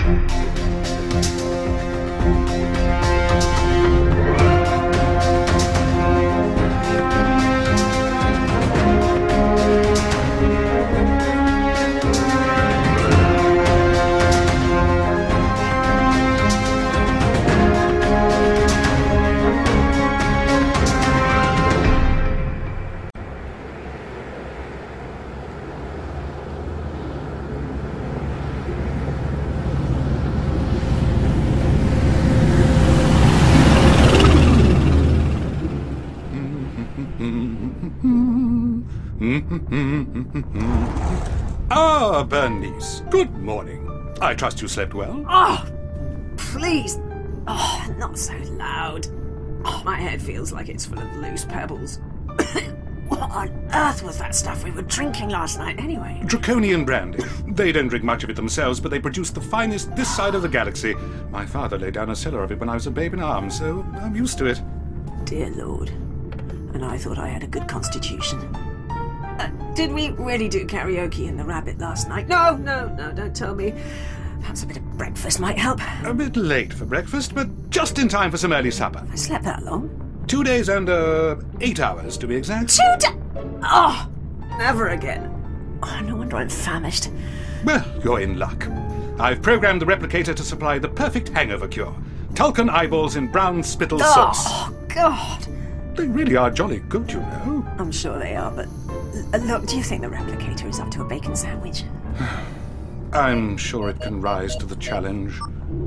Ah, Bernice, good morning. I trust you slept well? Oh, please. Oh, not so loud. Oh, my head feels like it's full of loose pebbles. What on earth was that stuff we were drinking last night anyway? Draconian brandy. They don't drink much of it themselves, but they produce the finest this side of the galaxy. My father laid down a cellar of it when I was a babe in arms, so I'm used to it. Dear Lord. And I thought I had a good constitution. Did we really do karaoke in the Rabbit last night? No, don't tell me. Perhaps a bit of breakfast might help. A bit late for breakfast, but just in time for some early supper. I slept that long? 2 days and 8 hours, to be exact. Oh, never again. Oh, no wonder I'm famished. Well, you're in luck. I've programmed the replicator to supply the perfect hangover cure. Tulkan eyeballs in brown spittle sauce. Oh, God. They really are jolly good, you know. I'm sure they are, but... look, do you think the replicator is up to a bacon sandwich? I'm sure it can rise to the challenge.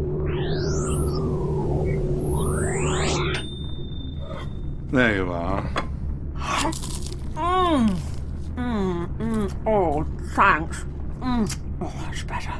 There you are. Oh, thanks. Oh, that's better.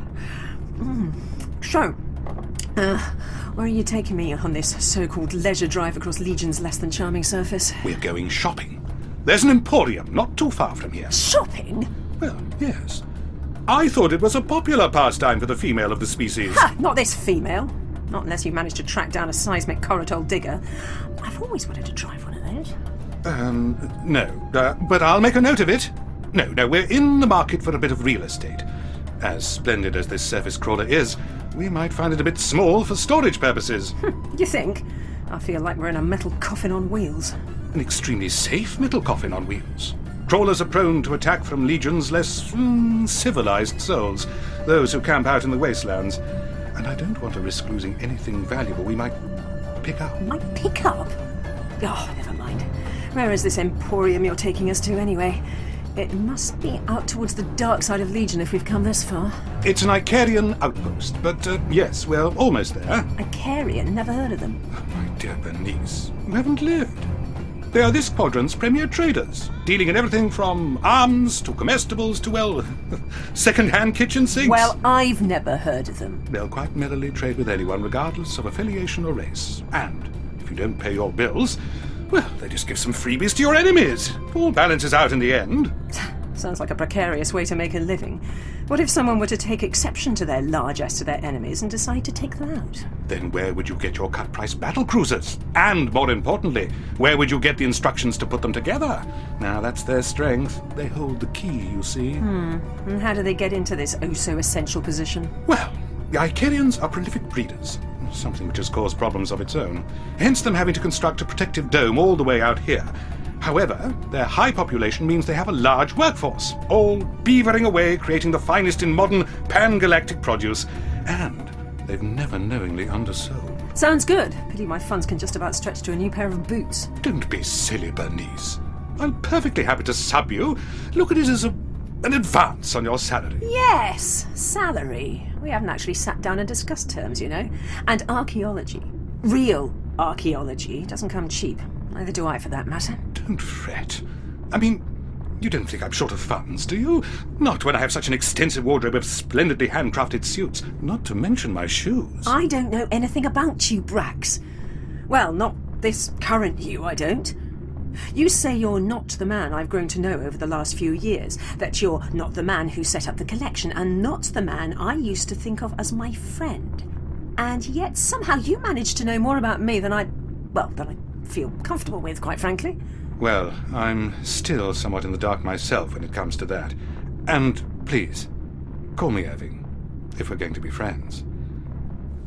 So, where are you taking me on this so-called leisure drive across Legion's less than charming surface? We're going shopping. There's an emporium not too far from here. Shopping? Well, yes. I thought it was a popular pastime for the female of the species. Ha! Not this female. Not unless you managed to track down a seismic corotol digger. I've always wanted to drive one of those. No. But I'll make a note of it. No, we're in the market for a bit of real estate. As splendid as this surface crawler is, we might find it a bit small for storage purposes. You think? I feel like we're in a metal coffin on wheels. An extremely safe metal coffin on wheels. Crawlers are prone to attack from Legion's less civilized souls, those who camp out in the wastelands. And I don't want to risk losing anything valuable we might pick up. Might pick up? Oh, never mind. Where is this emporium you're taking us to anyway? It must be out towards the dark side of Legion if we've come this far. It's an Icarian outpost, but yes, we're almost there. Icarian? Never heard of them. Oh, my dear Bernice, you haven't lived. They are this quadrant's premier traders, dealing in everything from arms to comestibles to, well, second-hand kitchen sinks. Well, I've never heard of them. They'll quite merrily trade with anyone, regardless of affiliation or race. And if you don't pay your bills, well, they just give some freebies to your enemies. All balances out in the end. Sounds like a precarious way to make a living. What if someone were to take exception to their largesse to their enemies and decide to take them out? Then where would you get your cut-price battle cruisers? And, more importantly, where would you get the instructions to put them together? Now, that's their strength. They hold the key, you see. And how do they get into this oh-so-essential position? Well, the Icarians are prolific breeders, something which has caused problems of its own. Hence them having to construct a protective dome all the way out here. However, their high population means they have a large workforce, all beavering away, creating the finest in modern pan-galactic produce. And they've never knowingly undersold. Sounds good. Pity my funds can just about stretch to a new pair of boots. Don't be silly, Bernice. I'm perfectly happy to sub you. Look at it as an advance on your salary. Yes, salary. We haven't actually sat down and discussed terms, you know. And archaeology. Real archaeology doesn't come cheap. Neither do I, for that matter. Don't fret. I mean, you don't think I'm short of funds, do you? Not when I have such an extensive wardrobe of splendidly handcrafted suits, not to mention my shoes. I don't know anything about you, Brax. Well, not this current you, I don't. You say you're not the man I've grown to know over the last few years, that you're not the man who set up the collection, and not the man I used to think of as my friend. And yet somehow you managed to know more about me than I feel comfortable with, quite frankly. Well, I'm still somewhat in the dark myself when it comes to that. And please, call me Irving, if we're going to be friends.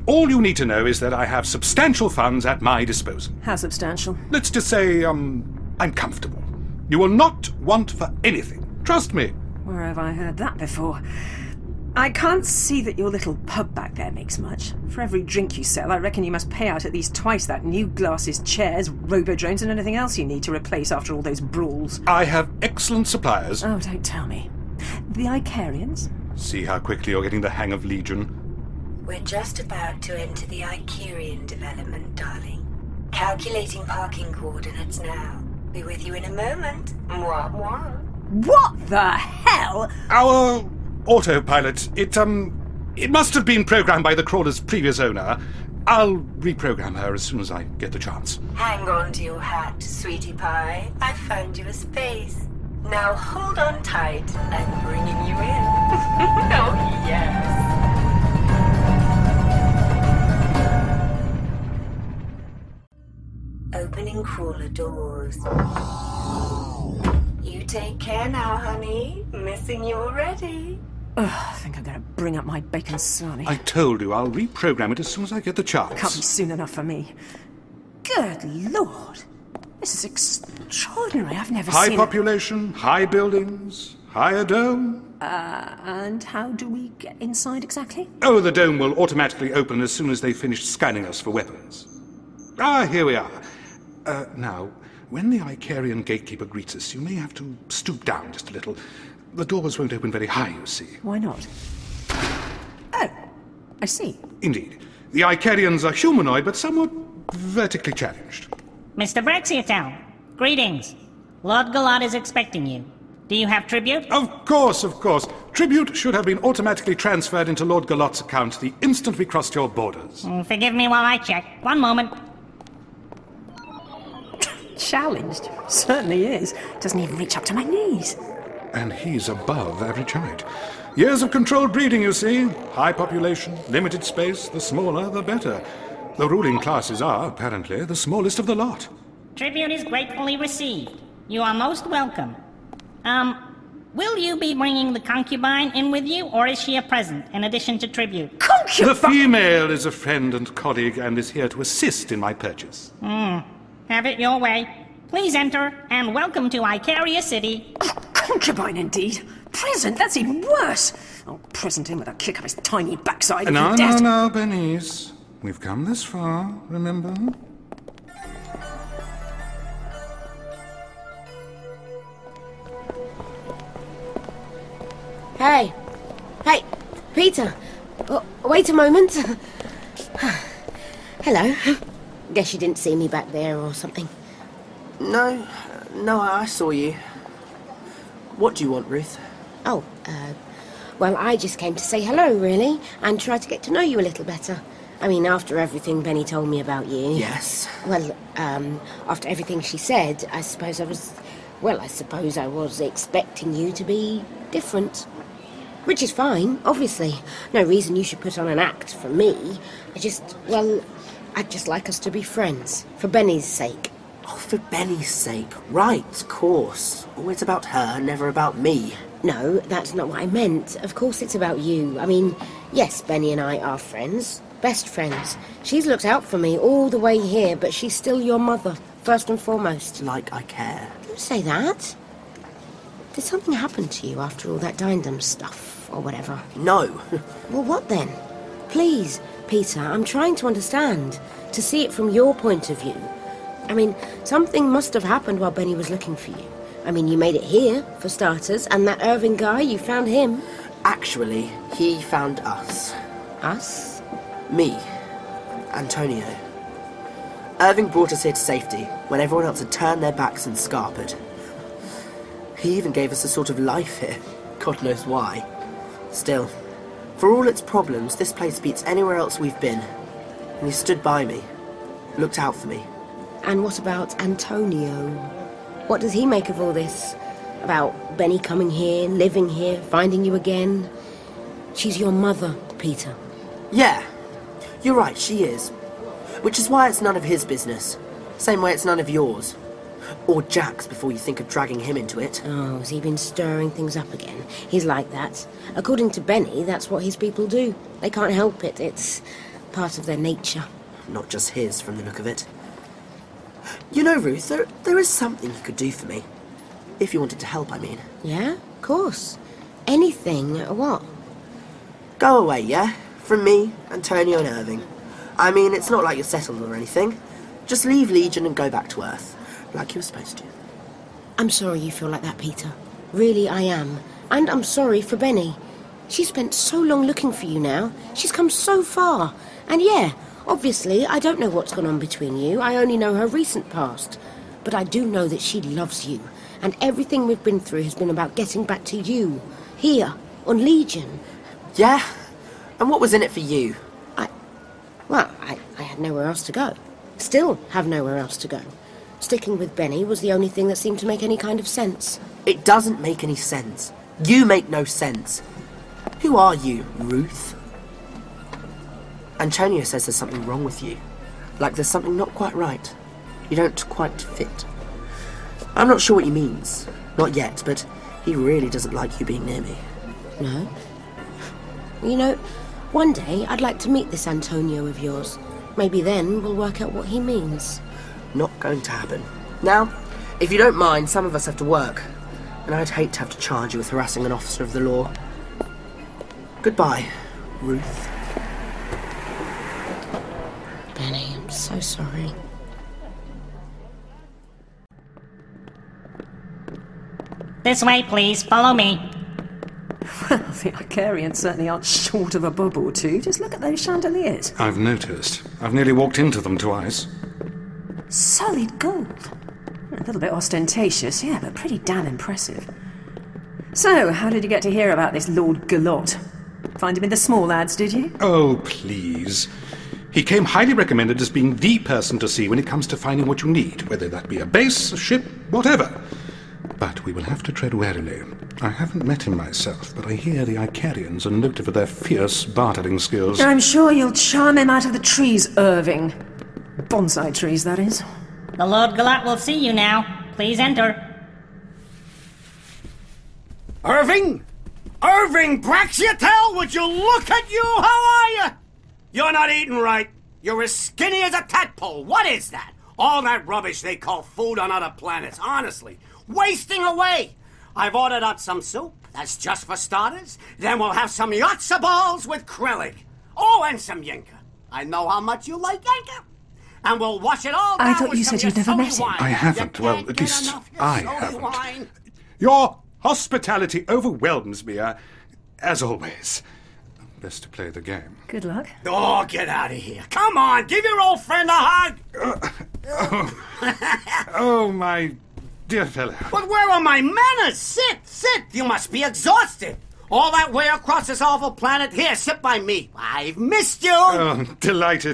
All you need to know is that I have substantial funds at my disposal. How substantial? Let's just say, I'm comfortable. You will not want for anything. Trust me. Where have I heard that before? I can't see that your little pub back there makes much. For every drink you sell, I reckon you must pay out at least twice that new glasses, chairs, robo-drones and anything else you need to replace after all those brawls. I have excellent suppliers. Oh, don't tell me. The Icarians? See how quickly you're getting the hang of Legion. We're just about to enter the Icarian development, darling. Calculating parking coordinates now. Be with you in a moment. Mwah, mwah. What the hell? Our autopilot, it must have been programmed by the crawler's previous owner. I'll reprogram her as soon as I get the chance. Hang on to your hat, sweetie pie. I found you a space. Now hold on tight. I'm bringing you in. Oh, yes. Opening crawler doors. You take care now, honey. Missing you already. I think I'm going to bring up my bacon sarnie. I told you I'll reprogram it as soon as I get the chance. Can't be soon enough for me. Good Lord. This is extraordinary. I've never High seen population, high buildings, higher dome. And how do we get inside exactly? Oh, the dome will automatically open as soon as they finish scanning us for weapons. Ah, here we are. Now, when the Icarian gatekeeper greets us, you may have to stoop down just a little. The doors won't open very high, you see. Why not? Oh, I see. Indeed. The Icarians are humanoid, but somewhat vertically challenged. Mr. Braxiatown, greetings. Lord Galad is expecting you. Do you have tribute? Of course, of course. Tribute should have been automatically transferred into Lord Galot's account the instant we crossed your borders. Forgive me while I check. One moment. Challenged? Certainly is. Doesn't even reach up to my knees. And he's above average height. Years of controlled breeding, you see. High population, limited space, the smaller the better. The ruling classes are, apparently, the smallest of the lot. Tribute is gratefully received. You are most welcome. Will you be bringing the concubine in with you, or is she a present in addition to tribute? Concubine! The female is a friend and colleague and is here to assist in my purchase. Have it your way. Please enter, and welcome to Icaria City. Concubine, indeed. Present? That's even worse. I'll present him with a kick up his tiny backside. if No, he dares to- no, Bernice. We've come this far, remember? Hey, Peter. Wait a moment. Hello. Guess you didn't see me back there or something. No, I saw you. What do you want, Ruth? Oh, well, I just came to say hello, really, and try to get to know you a little better. I mean, after everything Benny told me about you... Yes? Well, after everything she said, I suppose I was expecting you to be different. Which is fine, obviously. No reason you should put on an act for me. I'd just like us to be friends, for Benny's sake. Oh, for Benny's sake. Right, of course. Always about her, never about me. No, that's not what I meant. Of course it's about you. I mean, yes, Benny and I are friends. Best friends. She's looked out for me all the way here, but she's still your mother, first and foremost. Like I care. Don't say that. Did something happen to you after all that Dindom stuff, or whatever? No. Well, what then? Please, Peter, I'm trying to understand, to see it from your point of view. I mean, something must have happened while Benny was looking for you. I mean, you made it here, for starters, and that Irving guy, you found him. Actually, he found us. Us? Me. Antonio. Irving brought us here to safety, when everyone else had turned their backs and scarpered. He even gave us a sort of life here. God knows why. Still, for all its problems, this place beats anywhere else we've been. And he stood by me. Looked out for me. And what about Antonio? What does he make of all this? About Benny coming here, living here, finding you again? She's your mother, Peter. Yeah, you're right, she is. Which is why it's none of his business. Same way it's none of yours. Or Jack's before you think of dragging him into it. Oh, has he been stirring things up again? He's like that. According to Benny, that's what his people do. They can't help it. It's... part of their nature. Not just his, from the look of it. You know, Ruth, there is something you could do for me. If you wanted to help, I mean. Yeah, of course. Anything. What? Go away, yeah? From me, Antonio and Irving. I mean, it's not like you're settled or anything. Just leave Legion and go back to Earth, like you were supposed to. I'm sorry you feel like that, Peter. Really, I am. And I'm sorry for Benny. She spent so long looking for you now. She's come so far. And yeah, obviously, I don't know what's gone on between you. I only know her recent past. But I do know that she loves you. And everything we've been through has been about getting back to you. Here, on Legion. Yeah? And what was in it for you? I had nowhere else to go. Still have nowhere else to go. Sticking with Benny was the only thing that seemed to make any kind of sense. It doesn't make any sense. You make no sense. Who are you, Ruth? Antonio says there's something wrong with you. Like there's something not quite right. You don't quite fit. I'm not sure what he means. Not yet, but he really doesn't like you being near me. No? You know, one day I'd like to meet this Antonio of yours. Maybe then we'll work out what he means. Not going to happen. Now, if you don't mind, some of us have to work. And I'd hate to have to charge you with harassing an officer of the law. Goodbye, Ruth. Benny, I'm so sorry. This way, please. Follow me. Well, the Icarians certainly aren't short of a bob or two. Just look at those chandeliers. I've noticed. I've nearly walked into them twice. Solid gold. A little bit ostentatious, yeah, but pretty damn impressive. So, how did you get to hear about this Lord Galot? Find him in the small ads, did you? Oh, please. He came highly recommended as being the person to see when it comes to finding what you need, whether that be a base, a ship, whatever. But we will have to tread warily. I haven't met him myself, but I hear the Icarians are noted for their fierce bartering skills. I'm sure you'll charm him out of the trees, Irving. Bonsai trees, that is. The Lord Galat will see you now. Please enter. Irving? Irving Braxiatel, would you look at you? How are you? You're not eating right. You're as skinny as a tadpole. What is that? All that rubbish they call food on other planets. Honestly, wasting away. I've ordered up some soup. That's just for starters. Then we'll have some yatsa balls with Krellig. Oh, and some Yinka. I know how much you like Yinka. And we'll wash it all down. I thought with you some said you'd never met him. wine. I haven't. You Well, can't at get least enough I Yasoli haven't. wine. Your hospitality overwhelms me, as always. Best to play the game. Good luck. Oh, get out of here. Come on, give your old friend a hug. Oh, my dear fellow. But where are my manners? Sit. You must be exhausted. All that way across this awful planet. Here, sit by me. I've missed you. Oh, delighted.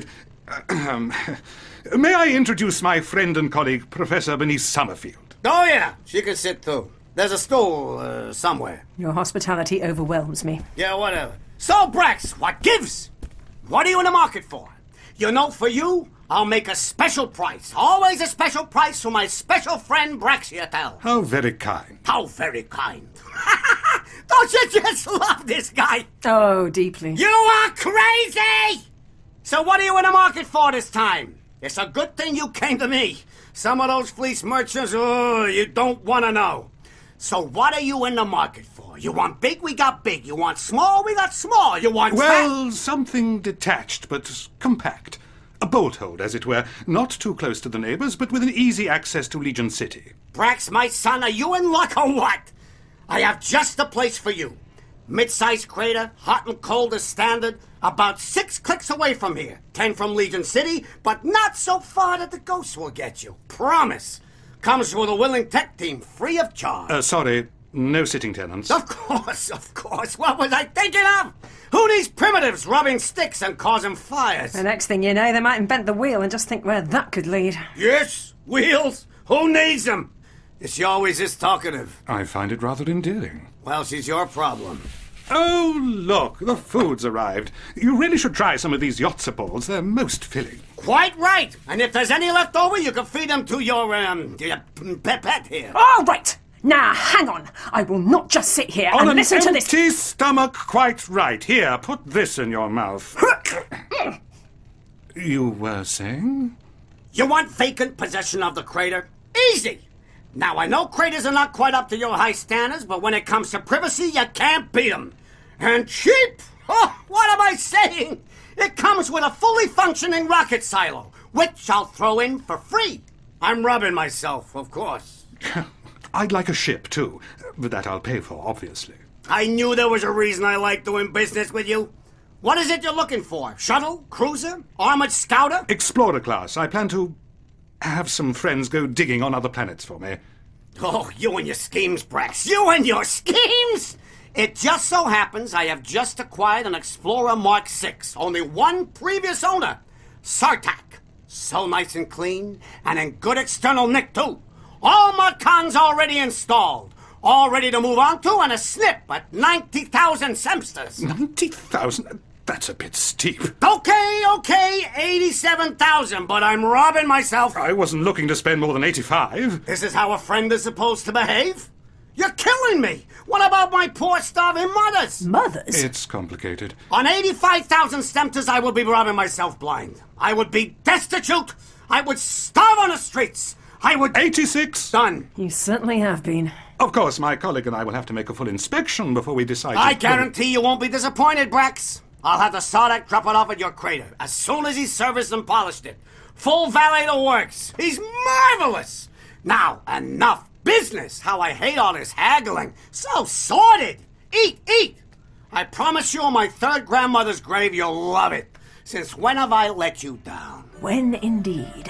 May I introduce my friend and colleague, Professor Bernice Summerfield? Oh, yeah, she can sit too. There's a stool somewhere. Your hospitality overwhelms me. Yeah, whatever. So, Brax, what gives? What are you in the market for? You know, for you, I'll make a special price. Always a special price for my special friend Braxiatel. How very kind. How very kind. Don't you just love this guy? Oh, deeply. You are crazy! So what are you in the market for this time? It's a good thing you came to me. Some of those fleece merchants, you don't want to know. So what are you in the market for? You want big, we got big. You want small, we got small. You want Well, something detached but compact. A bolt hold, as it were. Not too close to the neighbors, but with an easy access to Legion City. Brax, my son, are you in luck or what? I have just the place for you. Mid-sized crater, hot and cold as standard, about 6 clicks away from here. 10 from Legion City, but not so far that the ghosts will get you. Promise. Comes with a willing tech team, free of charge. Sorry, no sitting tenants. Of course. What was I thinking of? Who needs primitives rubbing sticks and causing fires? The next thing you know, they might invent the wheel and just think where that could lead. Yes, wheels. Who needs them? Is she always this talkative? I find it rather endearing. Well, she's your problem. Oh, look, the food's arrived. You really should try some of these yatsa balls. They're most filling. Quite right. And if there's any left over, you can feed them to your pet here. All right. Now, hang on. I will not just sit here and listen to this. On an empty stomach, quite right. Here, put this in your mouth. You were saying? You want vacant possession of the crater? Easy! Now, I know craters are not quite up to your high standards, but when it comes to privacy, you can't beat them. And cheap? Oh, what am I saying? It comes with a fully functioning rocket silo, which I'll throw in for free. I'm rubbing myself, of course. I'd like a ship, too. But that I'll pay for, obviously. I knew there was a reason I like doing business with you. What is it you're looking for? Shuttle? Cruiser? Armored scouter? Explorer class. I plan to have some friends go digging on other planets for me. Oh, you and your schemes, Brax. You and your schemes! It just so happens I have just acquired an Explorer Mark 6. Only one previous owner. Sartak. So nice and clean, and in good external nick, too. All my cons already installed. All ready to move on to, and a snip at 90,000 semsters. 90,000? That's a bit steep. Okay, 87,000, but I'm robbing myself. I wasn't looking to spend more than 85. This is how a friend is supposed to behave? You're killing me. What about my poor starving mothers? Mothers? It's complicated. On 85,000 semsters, I would be robbing myself blind. I would be destitute. I would starve on the streets. I would... 86? Done. You certainly have been. Of course, my colleague and I will have to make a full inspection before we decide... I guarantee you won't be disappointed, Brax. I'll have the Sardak drop it off at your crater as soon as he's serviced and polished it. Full valet to works. He's marvelous. Now, enough business. How I hate all this haggling. So sordid. Eat. I promise you on my third grandmother's grave you'll love it. Since when have I let you down? When indeed.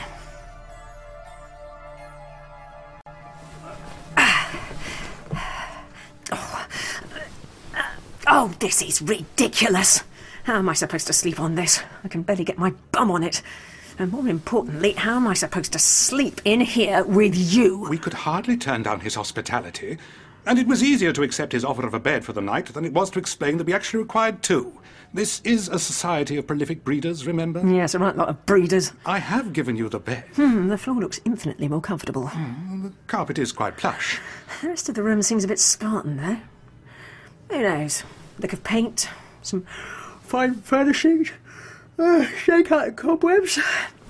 Oh, this is ridiculous. How am I supposed to sleep on this? I can barely get my bum on it. And more importantly, how am I supposed to sleep in here with you? We could hardly turn down his hospitality, and it was easier to accept his offer of a bed for the night than it was to explain that we actually required two. This is a society of prolific breeders, remember? Yes, a right lot of breeders. I have given you the bed. The floor looks infinitely more comfortable. The carpet is quite plush. The rest of the room seems a bit Spartan, though. Who knows? Lick of paint, some fine furnishings, shake out the cobwebs.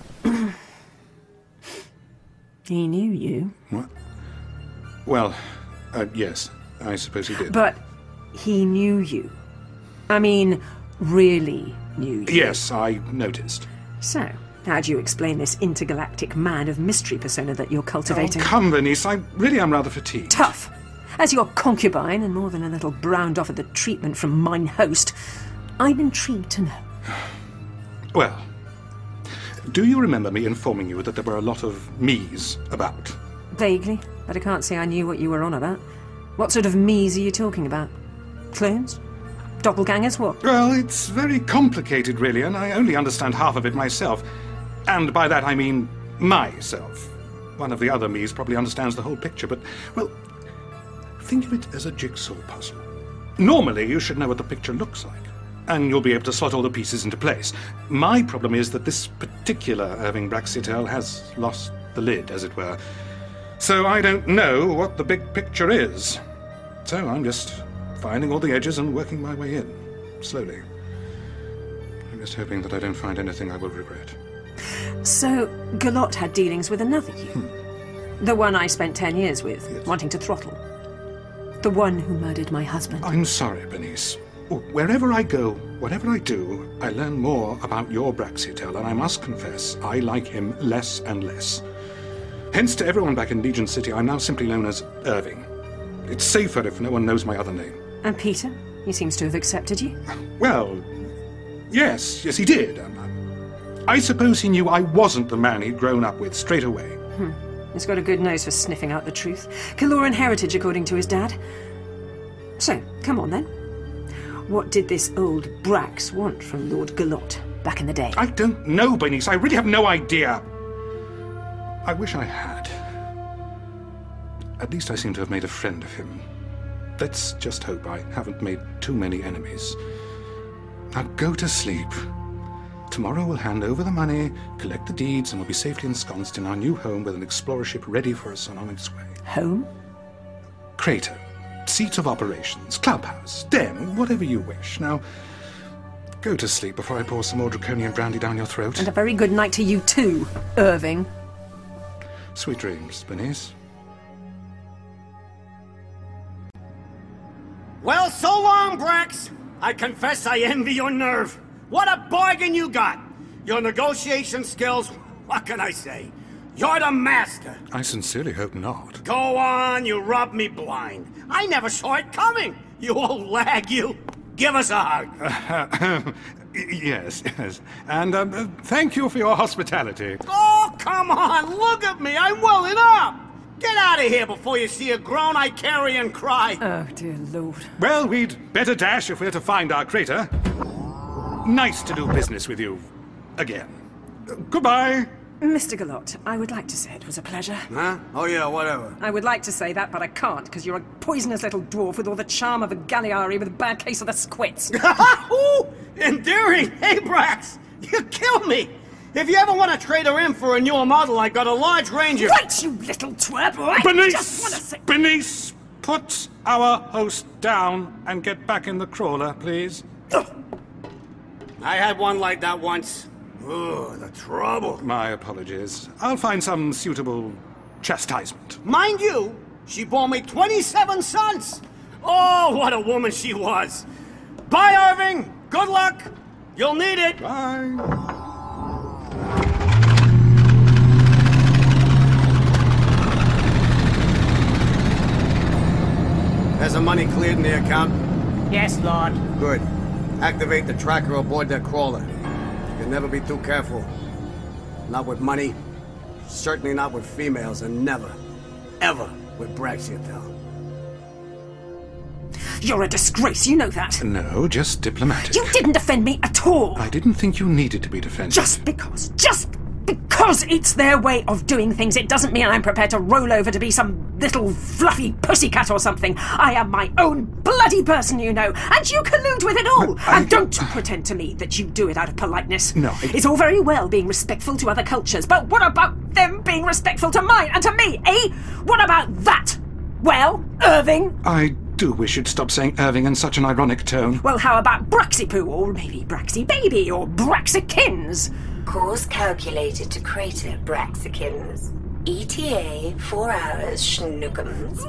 He knew you. What? Well, yes, I suppose he did. But he knew you. I mean, really knew you. Yes, I noticed. So, how do you explain this intergalactic man of mystery persona that you're cultivating? Oh, come, Bernice, I really am rather fatigued. Tough. As your concubine, and more than a little browned off at the treatment from mine host, I'm intrigued to know. Well, do you remember me informing you that there were a lot of me's about? Vaguely, but I can't say I knew what you were on about. What sort of me's are you talking about? Clones? Doppelgangers, what? Well, it's very complicated, really, and I only understand half of it myself. And by that I mean myself. One of the other me's probably understands the whole picture, but, well, think of it as a jigsaw puzzle. Normally, you should know what the picture looks like, and you'll be able to slot all the pieces into place. My problem is that this particular Irving Braxiatel has lost the lid, as it were. So I don't know what the big picture is. So I'm just finding all the edges and working my way in, slowly. I'm just hoping that I don't find anything I will regret. So, Galot had dealings with another you? The one I spent 10 years with, Yes. wanting to throttle? The one who murdered my husband? I'm sorry, Bernice. Wherever I go, whatever I do, I learn more about your Braxiatel, and I must confess, I like him less and less. Hence, to everyone back in Legion City, I'm now simply known as Irving. It's safer if no one knows my other name. And Peter? He seems to have accepted you. Well, yes, he did. I suppose he knew I wasn't the man he'd grown up with straight away. He's got a good nose for sniffing out the truth. Kaloran heritage, according to his dad. So, come on then. What did this old Brax want from Lord Galot back in the day? I don't know, Bernice. I really have no idea. I wish I had. At least I seem to have made a friend of him. Let's just hope I haven't made too many enemies. Now go to sleep. Tomorrow we'll hand over the money, collect the deeds, and we'll be safely ensconced in our new home with an explorer ship ready for us on its way. Home? Crater, seat of operations, clubhouse, den, whatever you wish. Now, Go to sleep before I pour some more draconian brandy down your throat. And a very good night to you too, Irving. Sweet dreams, Bernice. Well, so long, Brax. I confess I envy your nerve. What a bargain you got. Your negotiation skills, what can I say? You're the master. I sincerely hope not. Go on, you robbed me blind. I never saw it coming. You old lag, you. Give us a hug. Yes. And thank you for your hospitality. Oh, come on, look at me. I'm welling up. Get out of here before you see a grown Icarian cry. Oh, dear Lord. Well, we'd better dash if we're to find our crater. Nice to do business with you. Again. Goodbye. Mr. Galot, I would like to say it was a pleasure. Huh? Oh, yeah, whatever. I would like to say that, but I can't, because you're a poisonous little dwarf with all the charm of a Galliari with a bad case of the squits. Ooh, endearing. Hey, Brax, you kill me. If you ever want to trade her in for a newer model, I've got a large range of... Right, you little twerp! I just want to say... Bernice, put our host down and get back in the crawler, please. I had one like that once. Oh, the trouble. My apologies. I'll find some suitable chastisement. Mind you, she bore me 27 sons. Oh, what a woman she was. Bye, Irving. Good luck. You'll need it. Bye. Has the money cleared in the account? Yes, Lord. Good. Activate the tracker aboard that crawler. You can never be too careful. Not with money, certainly not with females, and never, ever with Braxiatel. You're a disgrace, you know that. No, just diplomatic. You didn't defend me at all. I didn't think you needed to be defended. Just because it's their way of doing things, it doesn't mean I'm prepared to roll over to be some little fluffy pussycat or something. I am my own bloody person, you know, and you collude with it all. And don't pretend to me that you do it out of politeness. No, It's all very well being respectful to other cultures, but what about them being respectful to mine and to me, eh? What about that? Well, Irving? I do wish you'd stop saying Irving in such an ironic tone. Well, how about Braxipoo, or maybe Braxy Baby, or Braxikins? Course calculated to crater Braxikins. ETA 4 hours, schnookums.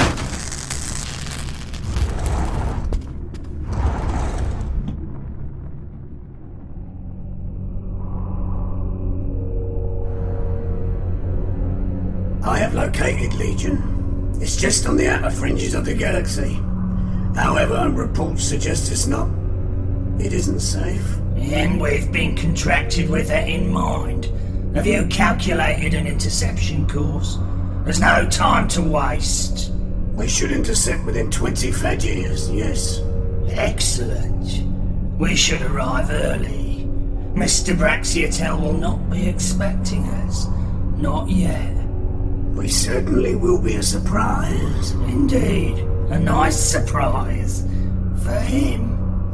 I have located Legion. It's just on the outer fringes of the galaxy. However, reports suggest it's not. It isn't safe. And we've been contracted with that in mind. Have you calculated an interception course? There's no time to waste. We should intercept within 20 Fed years, yes. Excellent. We should arrive early. Mr. Braxiatel will not be expecting us. Not yet. We certainly will be a surprise. Indeed. A nice surprise. For him.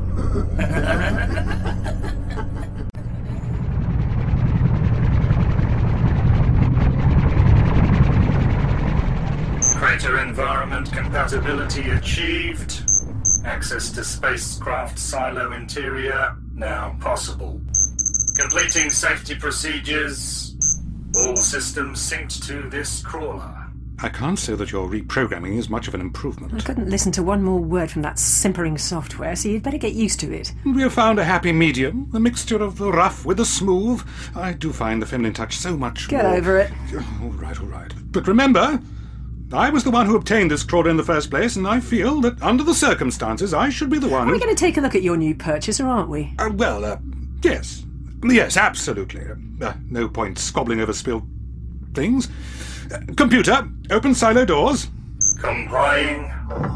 Crater environment compatibility achieved. Access to spacecraft silo interior now possible. Completing safety procedures. All systems synced to this crawler. I can't say that your reprogramming is much of an improvement. I couldn't listen to one more word from that simpering software, so you'd better get used to it. We have found a happy medium, a mixture of the rough with the smooth. I do find the feminine touch so much Get more... over it. All right. But remember, I was the one who obtained this crawler in the first place, and I feel that under the circumstances, I should be the one Are we going to take a look at your new purchase, or aren't we? Yes. Yes, absolutely. No point squabbling over spilled things. Computer, open silo doors. Complying.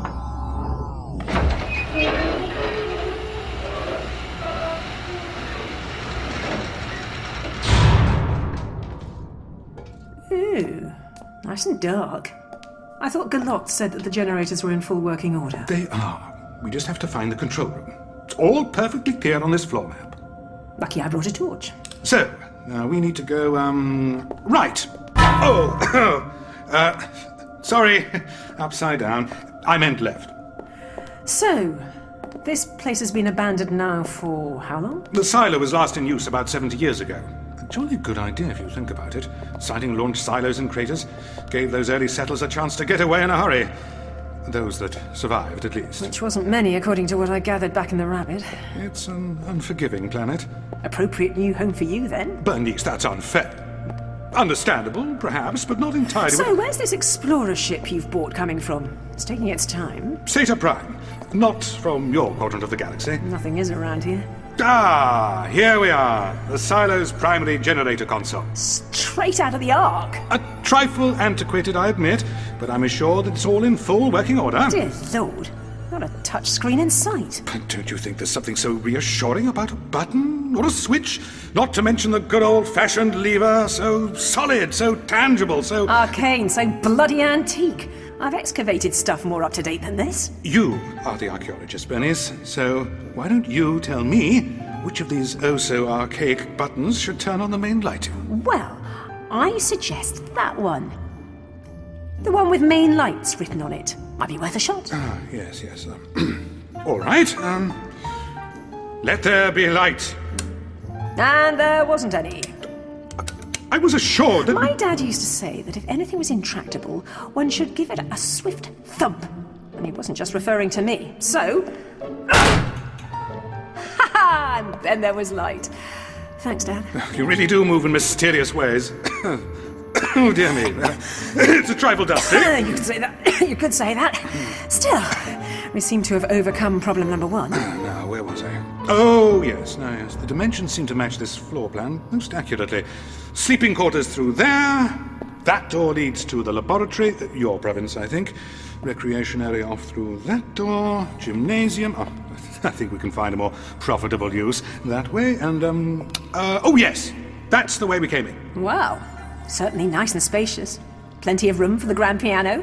Ooh, nice and dark. I thought Galot said that the generators were in full working order. They are. We just have to find the control room. It's all perfectly clear on this floor map. Lucky I brought a torch. So, now we need to go, right. Oh, sorry, upside down. I meant left. So, This place has been abandoned now for how long? The silo was last in use about 70 years ago. A jolly good idea if you think about it. Siting launched silos in craters gave those early settlers a chance to get away in a hurry. Those that survived, at least. Which wasn't many, according to what I gathered back in the Rabbit. It's an unforgiving planet. Appropriate new home for you, then? Bernice, that's unfair. Understandable, perhaps, but not entirely. So, where's this explorer ship you've bought coming from? It's taking its time. Zeta Prime. Not from your quadrant of the galaxy. Nothing is around here. Ah, here we are. The silo's primary generator console. Straight out of the Ark. A trifle antiquated, I admit, but I'm assured that it's all in full working order. Dear Lord, not a touch screen in sight. But don't you think there's something so reassuring about a button or a switch? Not to mention the good old-fashioned lever, so solid, so tangible, so... arcane, so bloody antique. I've excavated stuff more up-to-date than this. You are the archaeologist, Bernice, so why don't you tell me which of these oh-so-archaic buttons should turn on the main light? Well, I suggest that one. The one with main lights written on it. Might be worth a shot. Ah, yes. All right, let there be light. And there wasn't any. I was assured that... My dad used to say that if anything was intractable, one should give it a swift thump. And he wasn't just referring to me. So... ha-ha! And then there was light. Thanks, Dad. You really do move in mysterious ways. Oh, dear me. It's a trifle dusty. You could say that. You could say that. Still, we seem to have overcome problem number one. Now, where was I? Oh, yes. The dimensions seem to match this floor plan most accurately. Sleeping quarters through there. That door leads to the laboratory. Your province, I think. Recreation area off through that door. Gymnasium. Oh, I think we can find a more profitable use that way. And, oh, yes. That's the way we came in. Wow. Certainly nice and spacious. Plenty of room for the grand piano.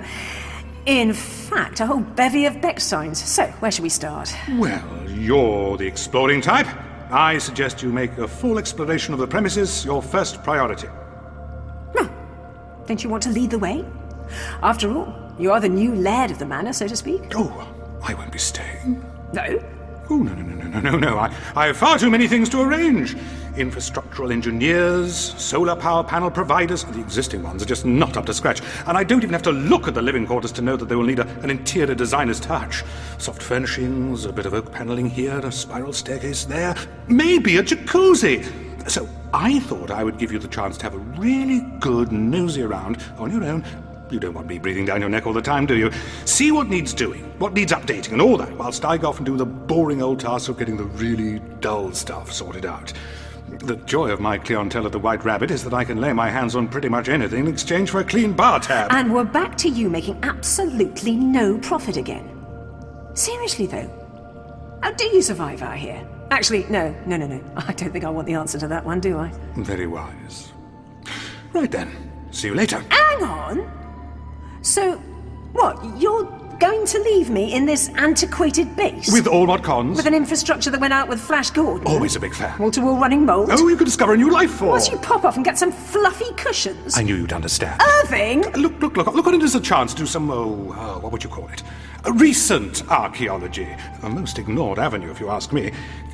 In fact, a whole bevy of Beck signs. So, where should we start? Well, you're the exploring type. I suggest you make a full exploration of the premises your first priority. No. Don't you want to lead the way? After all, you are the new laird of the manor, so to speak. Oh, I won't be staying. No? Oh, no. I have far too many things to arrange. Infrastructural engineers, solar power panel providers. The existing ones are just not up to scratch. And I don't even have to look at the living quarters to know that they will need an interior designer's touch. Soft furnishings, a bit of oak paneling here, a spiral staircase there, maybe a jacuzzi. So I thought I would give you the chance to have a really good nosy around on your own. You don't want me breathing down your neck all the time, do you? See what needs doing, what needs updating, and all that, whilst I go off and do the boring old task of getting the really dull stuff sorted out. The joy of my clientele at the White Rabbit is that I can lay my hands on pretty much anything in exchange for a clean bar tab. And we're back to you making absolutely no profit again. Seriously, though, how do you survive out here? Actually, no. I don't think I want the answer to that one, do I? Very wise. Right then. See you later. Hang on! So, what, you're going to leave me in this antiquated base? With all what cons? With an infrastructure that went out with Flash Gordon? Always a big fan. Wall-to-wall running mould? Oh, you could discover a new life form. Once you pop off and get some fluffy cushions? I knew you'd understand. Irving! Look on it as a chance to do some, what would you call it? A recent archaeology. A most ignored avenue, if you ask me.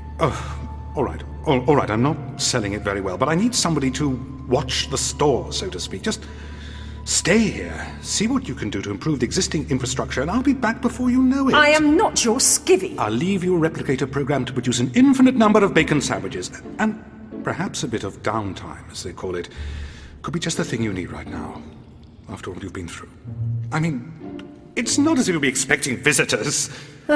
All right, I'm not selling it very well, but I need somebody to watch the store, so to speak. Just stay here, see what you can do to improve the existing infrastructure, and I'll be back before you know it. I am not your skivvy. I'll leave you a replicator program to produce an infinite number of bacon sandwiches, and perhaps a bit of downtime, as they call it. Could be just the thing you need right now, after all you've been through. I mean, it's not as if you'll be expecting visitors.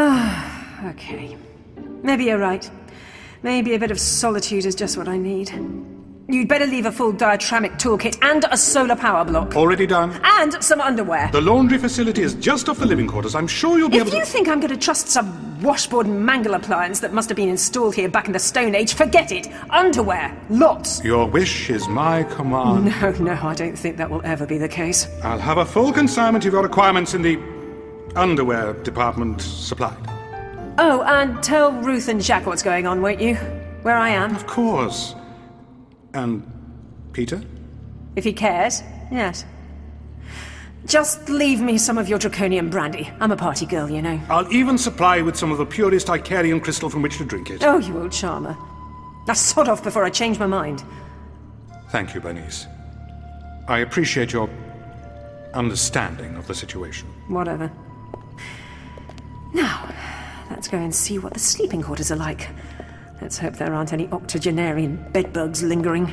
Okay. Maybe you're right. Maybe a bit of solitude is just what I need. You'd better leave a full diatramic toolkit and a solar power block. Already done. And some underwear. The laundry facility is just off the living quarters. I'm sure you'll be able to... If you think I'm going to trust some washboard mangle appliance that must have been installed here back in the Stone Age, forget it. Underwear. Lots. Your wish is my command. No, I don't think that will ever be the case. I'll have a full consignment of your requirements in the underwear department supplied. Oh, and tell Ruth and Jack what's going on, won't you? Where I am. Of course. And Peter? If he cares, yes. Just leave me some of your draconian brandy. I'm a party girl, you know. I'll even supply with some of the purest Icarian crystal from which to drink it. Oh, you old charmer. Now sod off before I change my mind. Thank you, Bernice. I appreciate your understanding of the situation. Whatever. Now, let's go and see what the sleeping quarters are like. Let's hope there aren't any octogenarian bedbugs lingering.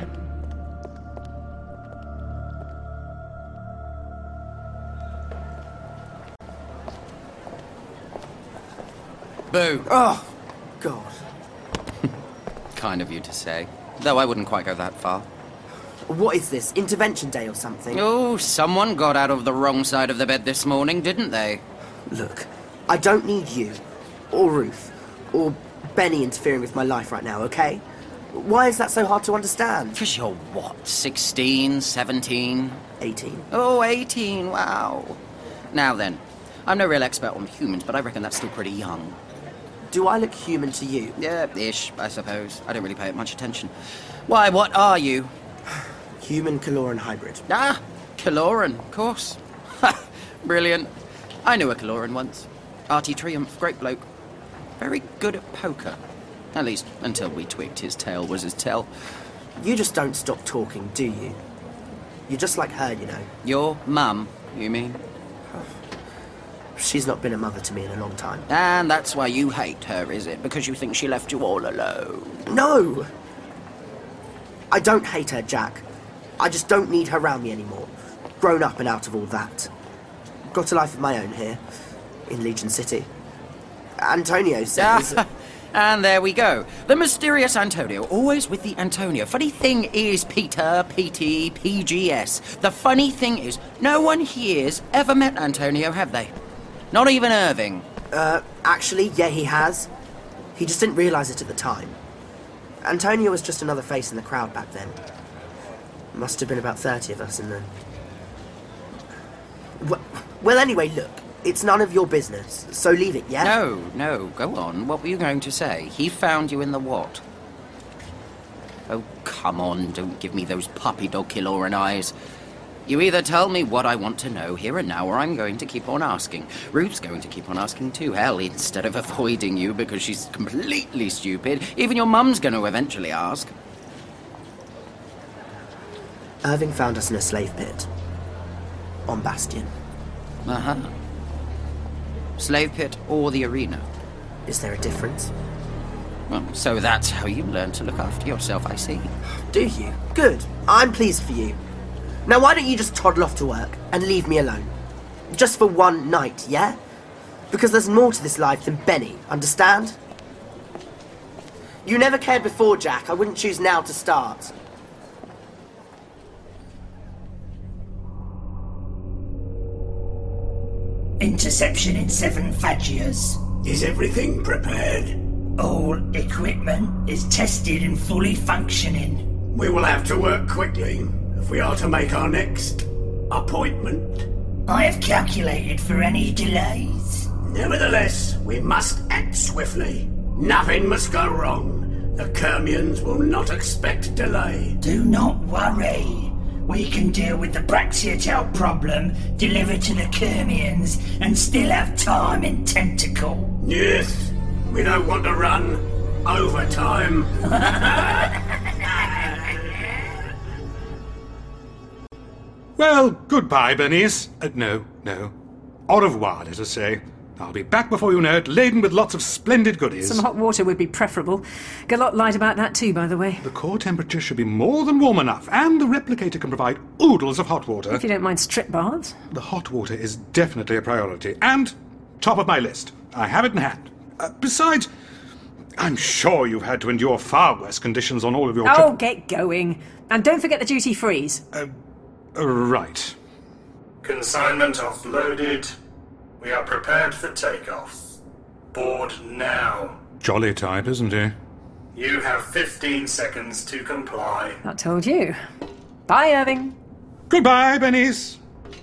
Boo! Oh, God. Kind of you to say. Though I wouldn't quite go that far. What is this, Intervention Day or something? Oh, someone got out of the wrong side of the bed this morning, didn't they? Look, I don't need you, or Ruth, or Benny interfering with my life right now, okay? Why is that so hard to understand? Because you're what, 16, 17? 18. Oh, 18, wow. Now then, I'm no real expert on humans, but I reckon that's still pretty young. Do I look human to you? Yeah, ish, I suppose. I don't really pay it much attention. Why, what are you? Human Kaloran hybrid. Ah, Kaloran, of course. Ha, brilliant. I knew a Kaloran once. Artie Triumph, great bloke. Very good at poker. At least, until we tweaked his tail was his tail. You just don't stop talking, do you? You're just like her, you know. Your mum, you mean? She's not been a mother to me in a long time. And that's why you hate her, is it? Because you think she left you all alone? No! I don't hate her, Jack. I just don't need her around me anymore. Grown up and out of all that. Got a life of my own here, in Legion City. Antonio says... And there we go. The mysterious Antonio, always with the Antonio. Funny thing is, Peter, PT, PGS. The funny thing is, no one here's ever met Antonio, have they? Not even Irving. Actually, yeah, he has. He just didn't realise it at the time. Antonio was just another face in the crowd back then. Must have been about 30 of us in there. Well, anyway, look. It's none of your business, so leave it, yeah? No, go on. What were you going to say? He found you in the what? Oh, come on, don't give me those puppy dog Kaloran eyes. You either tell me what I want to know here and now, or I'm going to keep on asking. Ruth's going to keep on asking too. Hell, instead of avoiding you because she's completely stupid, even your mum's going to eventually ask. Irving found us in a slave pit. On Bastion. Uh-huh. Slave pit or the arena? Is there a difference? Well, so that's how you learn to look after yourself, I see. Do you? Good. I'm pleased for you. Now why don't you just toddle off to work and leave me alone? Just for one night, yeah? Because there's more to this life than Benny, understand? You never cared before, Jack. I wouldn't choose now to start. Interception in 7 Fagias. Is everything prepared? All equipment is tested and fully functioning. We will have to work quickly if we are to make our next appointment. I have calculated for any delays. Nevertheless, we must act swiftly. Nothing must go wrong. The Kermians will not expect delay. Do not worry. We can deal with the Braxiatel problem, deliver to the Kermians, and still have time in Tentacle. Yes, we don't want to run overtime. Well, goodbye, Bernice. No. Au revoir, let us say. I'll be back before you know it, laden with lots of splendid goodies. Some hot water would be preferable. Galot lied about that too, by the way. The core temperature should be more than warm enough, and the replicator can provide oodles of hot water. If you don't mind strip baths. The hot water is definitely a priority, and top of my list. I have it in hand. Besides, I'm sure you've had to endure far worse conditions on all of your Oh, get going. And don't forget the duty-frees. Right. Consignment offloaded. We are prepared for takeoff. Board now. Jolly type, isn't he? You have 15 seconds to comply. I told you. Bye, Irving. Goodbye, Bernice.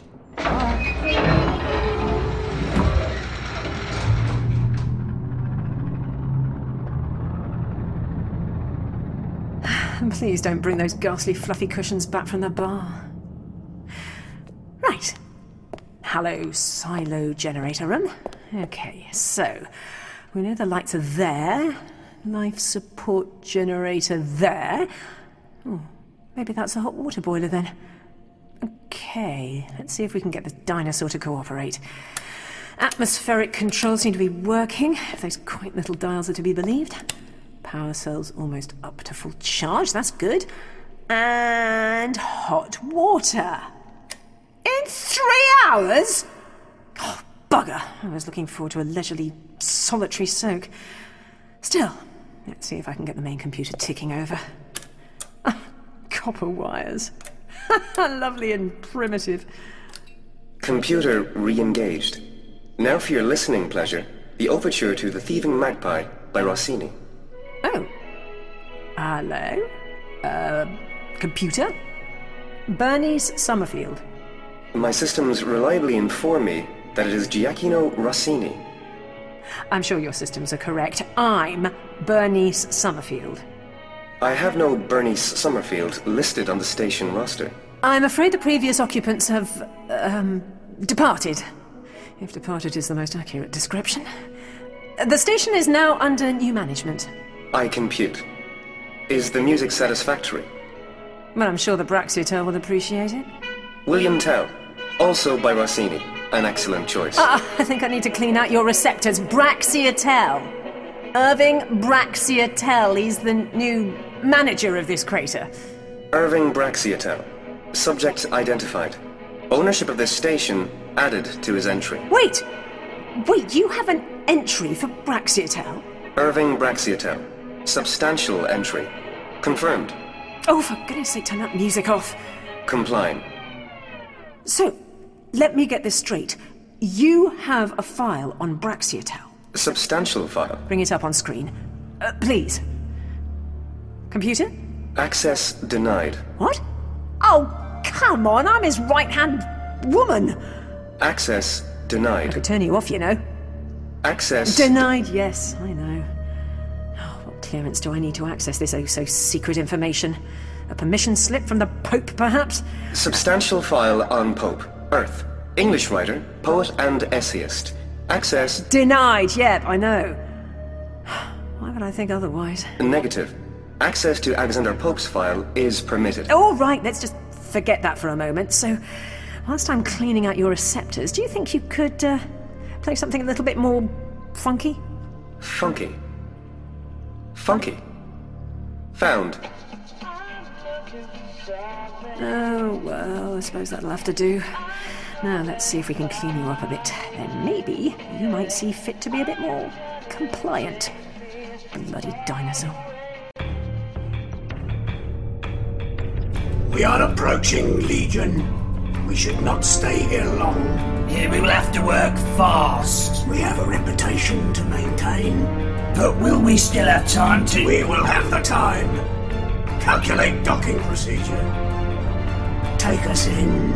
And please don't bring those ghastly fluffy cushions back from the bar. Right. Hallow silo generator room. Okay, so we know the lights are there. Life support generator there. Oh, maybe that's a hot water boiler then. Okay, let's see if we can get the dinosaur to cooperate. Atmospheric controls seem to be working, if those quaint little dials are to be believed. Power cells almost up to full charge, that's good. And hot water. In 3 hours? Oh, bugger. I was looking forward to a leisurely, solitary soak. Still, let's see if I can get the main computer ticking over. Copper wires. Lovely and primitive. Computer re-engaged. Now for your listening pleasure, the overture to The Thieving Magpie by Rossini. Oh. Hello? Computer? Bernice Summerfield. My systems reliably inform me that it is Giacchino Rossini. I'm sure your systems are correct. I'm Bernice Summerfield. I have no Bernice Summerfield listed on the station roster. I'm afraid the previous occupants have, departed. If departed is the most accurate description. The station is now under new management. I compute. Is the music satisfactory? Well, I'm sure the Braxiatel will appreciate it. William Tell, also by Rossini. An excellent choice. I think I need to clean out your receptors. Braxiatel. Irving Braxiatel. He's the new manager of this crater. Irving Braxiatel. Subject identified. Ownership of this station added to his entry. Wait, you have an entry for Braxiatel? Irving Braxiatel. Substantial entry. Confirmed. Oh, for goodness sake, turn that music off. Complying. So, let me get this straight. You have a file on Braxiatel. Substantial file. Bring it up on screen. Please. Computer? Access denied. What? Oh, come on, I'm his right-hand woman. Access denied. I could turn you off, you know. Access... Denied, yes, I know. Oh, what clearance do I need to access this oh-so-secret information? A permission slip from the Pope, perhaps? Substantial file on Pope. Earth. English writer, poet and essayist. Access... Denied, yep, I know. Why would I think otherwise? Negative. Access to Alexander Pope's file is permitted. All right, let's just forget that for a moment. So, whilst I'm cleaning out your receptors, do you think you could play something a little bit more funky? Funky. Funky. Found. Oh, well, I suppose that'll have to do. Now, let's see if we can clean you up a bit. Then maybe you might see fit to be a bit more compliant. Bloody dinosaur. We are approaching, Legion. We should not stay here long. Yeah, we will have to work fast. We have a reputation to maintain. But will we still have time to... We will have the time. Calculate docking procedure. Take us in.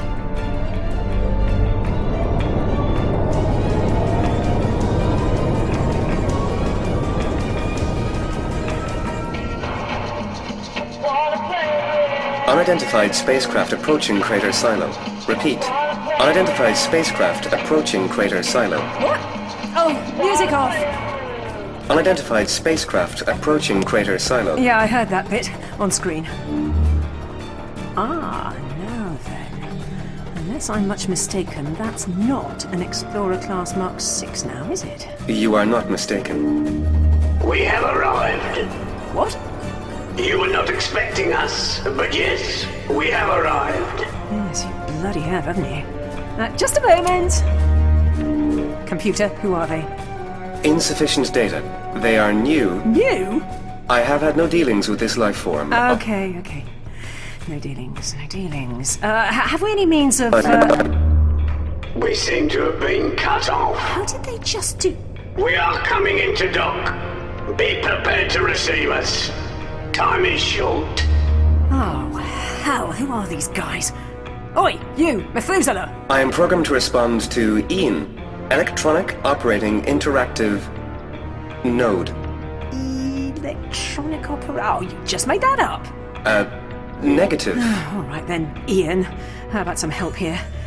Unidentified spacecraft approaching crater silo. Repeat. Unidentified spacecraft approaching crater silo. What? Oh, music off. Unidentified spacecraft approaching crater silo. Yeah, I heard that bit on screen. Ah, now then. Unless I'm much mistaken, that's not an Explorer Class Mark 6 now, is it? You are not mistaken. We have arrived. What? You were not expecting us, but yes, we have arrived. Yes, you bloody have, haven't you? Just a moment. Computer, who are they? Insufficient data. They are new. New? I have had no dealings with this life form. Okay. No dealings. Have we any means of... We seem to have been cut off. How did they just do... We are coming into dock. Be prepared to receive us. Time is short. Oh, hell, who are these guys? Oi, you, Methuselah! I am programmed to respond to Ian, Electronic Operating Interactive Node. Electronic Oh, you just made that up? Negative. All right then, Ian. How about some help here?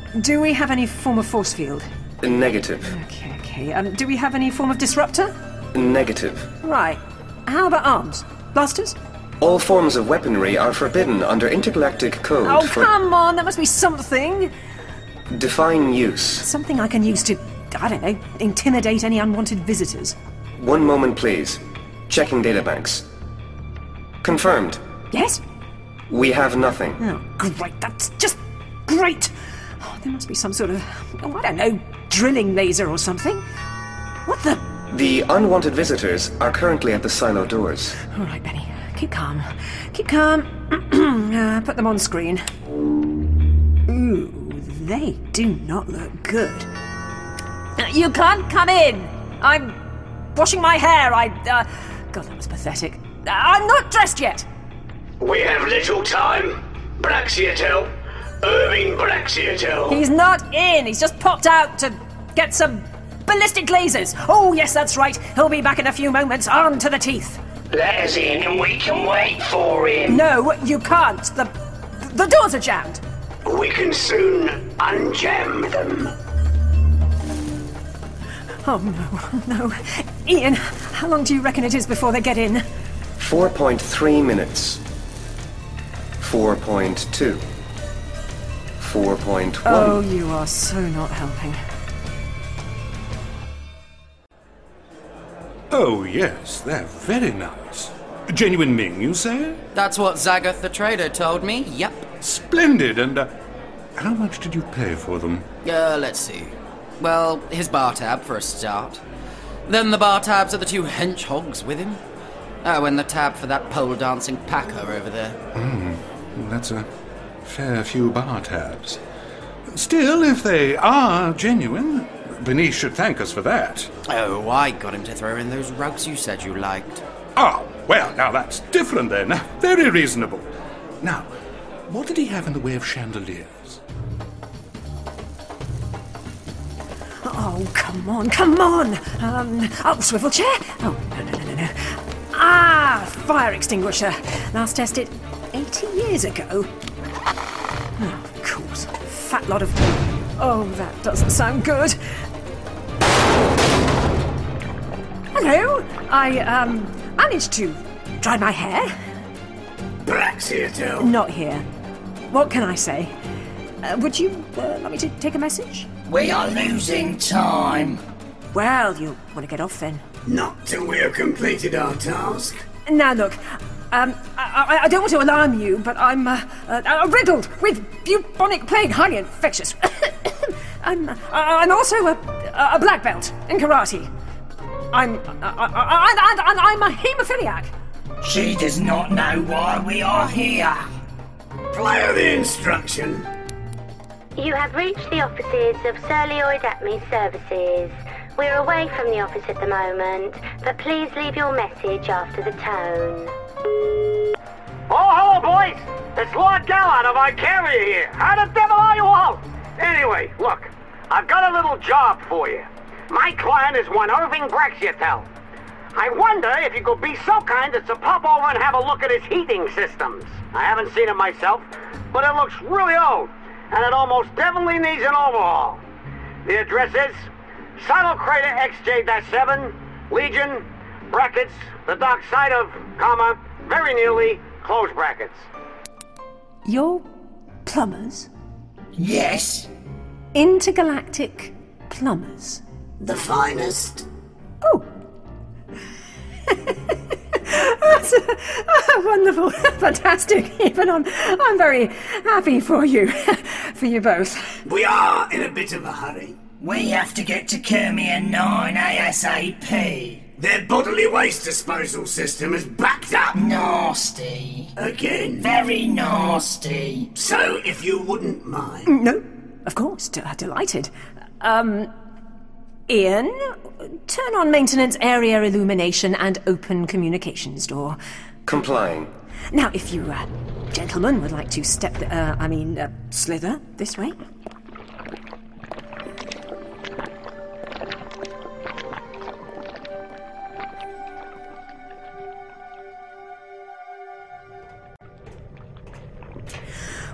Do we have any form of force field? Negative. Okay. Do we have any form of disruptor? Negative. Right. How about arms? Blasters? All forms of weaponry are forbidden under intergalactic code Oh, for... come on, there must be something. Define use. Something I can use to, I don't know, intimidate any unwanted visitors. 1 moment, please. Checking databanks. Confirmed. Yes? We have nothing. Oh, great. That's just great. Oh, there must be some sort of, I don't know, drilling laser or something. What the... The unwanted visitors are currently at the silo doors. All right, Benny. Keep calm. Keep calm. Put them on screen. Ooh, they do not look good. You can't come in. I'm washing my hair. God, that was pathetic. I'm not dressed yet. We have little time. Braxiatel. Irving Braxiatel. He's not in. He's just popped out to get some ballistic lasers. Oh, yes, that's right. He'll be back in a few moments. Armed to the teeth. Let us in and we can wait for him. No, you can't. The doors are jammed. We can soon unjam them. Oh, no. Ian, how long do you reckon it is before they get in? 4.3 minutes. 4.2. 4.1. Oh, you are so not helping. Oh, yes, they're very nice. Genuine Ming, you say? That's what Zagath the trader told me, yep. Splendid, and how much did you pay for them? Let's see. Well, his bar tab for a start. Then the bar tabs of the 2 hench hogs with him. Oh, and the tab for that pole dancing packer over there. That's a fair few bar tabs. Still, if they are genuine, Bernice should thank us for that. Oh, I got him to throw in those rugs you said you liked. Ah, well, now that's different then. Very reasonable. Now, what did he have in the way of chandeliers? Oh, come on. Swivel chair? Oh, no. Ah, fire extinguisher. Last tested 80 years ago. Oh, of course. Fat lot of... Oh, that doesn't sound good. Hello. I, managed to dry my hair. Braxiatel. Not here. What can I say? Would you like me to take a message? We are losing time. Well, you'll want to get off then. Not till we have completed our task. Now look, I don't want to alarm you, but I'm riddled with bubonic plague, highly infectious. I'm also a black belt in karate. I'm a haemophiliac. She does not know why we are here. Play the instruction. You have reached the offices of Surlioid Atme Services. We're away from the office at the moment, but please leave your message after the tone. Oh, hello, boys! It's Lord Gallard of Icaria here. How the devil are you all? Anyway, look, I've got a little job for you. My client is one Irving Braxiatel. I wonder if you could be so kind as to pop over and have a look at his heating systems. I haven't seen it myself, but it looks really old, and it almost definitely needs an overhaul. The address is Silo Crater XJ-7, Legion, brackets, the dark side of, comma, very nearly, close brackets. You're plumbers? Yes. Intergalactic plumbers? The finest. Oh. That's wonderful, fantastic. Even I'm very happy for you, for you both. We are in a bit of a hurry. We have to get to Kermia 9 ASAP. Their bodily waste disposal system is backed up. Nasty. Again. Very nasty. So, if you wouldn't mind. No, of course, delighted. Ian, turn on maintenance area illumination and open communications door. Complying. Now, if you, gentlemen would like to slither this way.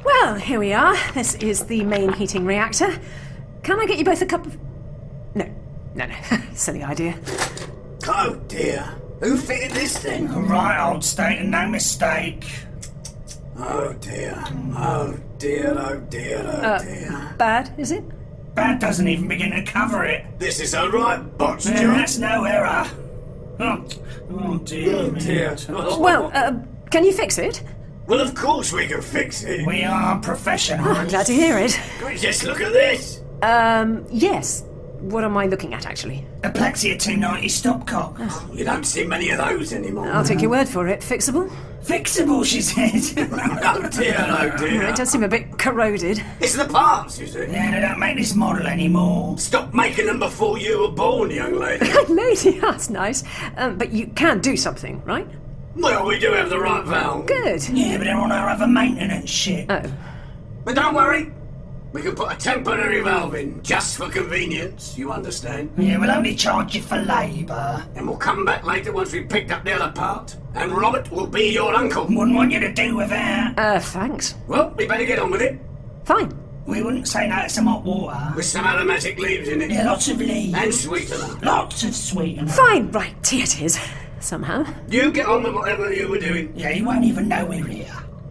Well, here we are. This is the main heating reactor. Can I get you both a cup of... No. Silly idea. Oh dear. Who fitted this thing? Right, old state and no mistake. Oh dear. Oh dear, oh dear, oh dear. Bad, is it? Bad doesn't even begin to cover it. This is a right botch, Yeah, John. that's no error. Oh dear. Oh dear. Well, can you fix it? Well, of course we can fix it. We are professionals. Oh, I'm glad to hear it. Just look at this. Yes. What am I looking at, actually? A Plexia 290 stopcock. You don't see many of those anymore. I'll take your word for it. Fixable? Fixable, she said. Oh dear, oh dear. It does seem a bit corroded. It's the parts, you see. Yeah, they don't make this model anymore. Stop making them before you were born, young lady. Lady, that's nice. But you can do something, right? Well, we do have the right valve. Good. Yeah, but they're on our other maintenance shit. Oh. But don't worry. We can put a temporary valve in, just for convenience, you understand? Yeah, we'll only charge you for labour. And we'll come back later once we've picked up the other part. And Robert will be your uncle. Wouldn't want you to do with that. Thanks. Well, we better get on with it. Fine. We wouldn't say no to some hot water. With some aromatic leaves in it. Yeah, lots of leaves. And sweetener. Lots of sweetener. Fine, right, tea it is. Somehow. You get on with whatever you were doing. Yeah, you won't even know we're here.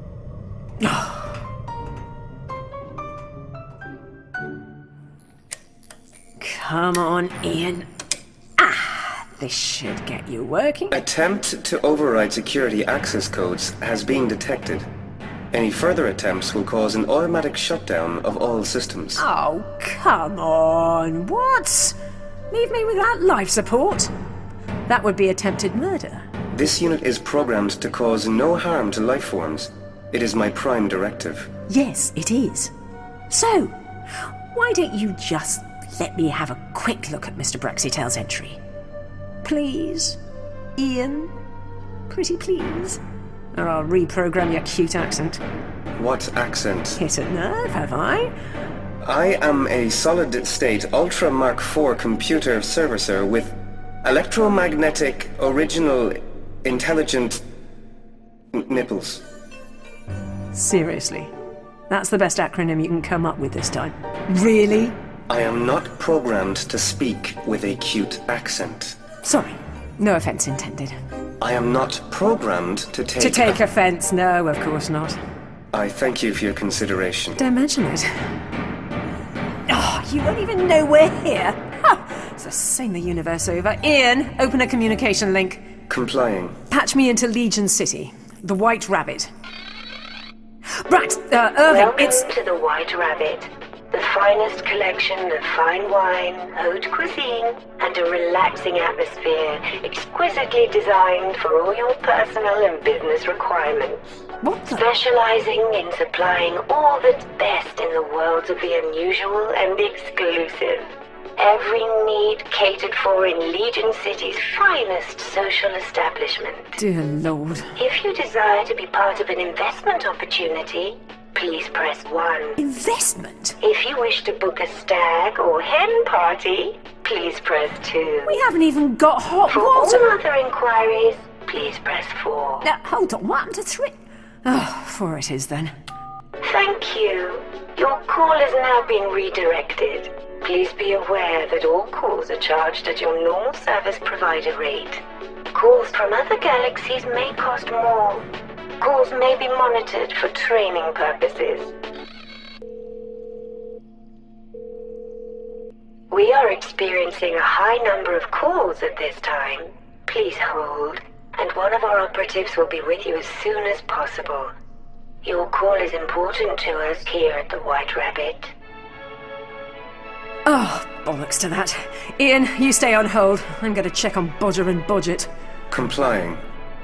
Come on, Ian. This should get you working. Attempt to override security access codes has been detected. Any further attempts will cause an automatic shutdown of all systems. Oh, come on. What? Leave me without life support? That would be attempted murder. This unit is programmed to cause no harm to life forms. It is my prime directive. Yes, it is. So, why don't you just let me have a quick look at Mr. Braxytail's entry? Please? Ian? Pretty please? Or I'll reprogram your cute accent. What accent? Hit a nerve, have I? I am a solid-state Ultra Mark IV computer servicer with electromagnetic original intelligent nipples. Seriously? That's the best acronym you can come up with this time? Really? I am not programmed to speak with a cute accent. Sorry. No offence intended. I am not programmed to take... To take offence? No, of course not. I thank you for your consideration. Don't mention it. Oh, you won't even know we're here. Ha! It's the same the universe over. Ian, open a communication link. Complying. Patch me into Legion City. The White Rabbit. Right, Irving, Welcome it's... to the White Rabbit. The finest collection of fine wine, haute cuisine, and a relaxing atmosphere exquisitely designed for all your personal and business requirements. What the... Specializing in supplying all that's best in the worlds of the unusual and the exclusive. Every need catered for in Legion City's finest social establishment. Dear Lord. If you desire to be part of an investment opportunity, please press 1. Investment? If you wish to book a stag or hen party, please press 2. We haven't even got hot For water. all other inquiries, please press 4. Now, hold on, what happened to 3? Oh, 4 it is then. Thank you. Your call has now been redirected. Please be aware that all calls are charged at your normal service provider rate. Calls from other galaxies may cost more. Calls may be monitored for training purposes. We are experiencing a high number of calls at this time. Please hold, and one of our operatives will be with you as soon as possible. Your call is important to us here at the White Rabbit. Oh, bollocks to that. Ian, you stay on hold. I'm going to check on Bodger and Bodget. Complying.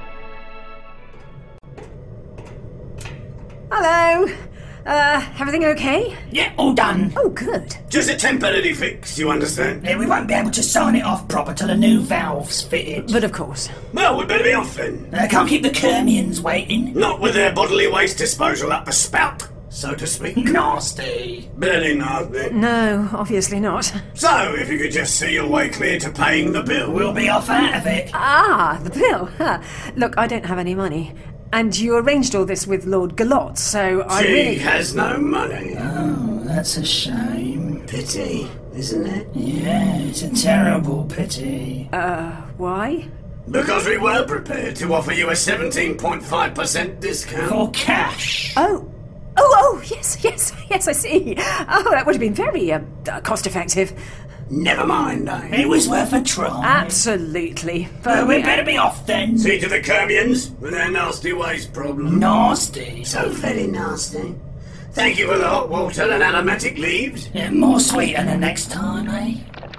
Hello. Everything okay? Yeah, all done. Oh, good. Just a temporary fix, you understand? Yeah, we won't be able to sign it off proper till a new valve's fitted. But of course. Well, we'd better be off then. Can't keep the Kermians waiting. Not with their bodily waste disposal up the spout, so to speak. Nasty. Very nasty. No, obviously not. So, if you could just see your way clear to paying the bill. We'll be off out of it. Ah, the bill. Huh. Look, I don't have any money. And you arranged all this with Lord Galot, so I really... She has no money. Oh, that's a shame. Pity, isn't it? Yeah, it's a terrible pity. Why? Because we were prepared to offer you a 17.5% discount. For cash. Oh, yes, I see. Oh, that would have been very, cost-effective. Never mind, It was worth a try. Absolutely. But we better be off then. See to the Kermians with their nasty waste problem. Nasty? So very nasty. Thank you for the hot water and aromatic leaves. Yeah, more sweeter than next time, eh?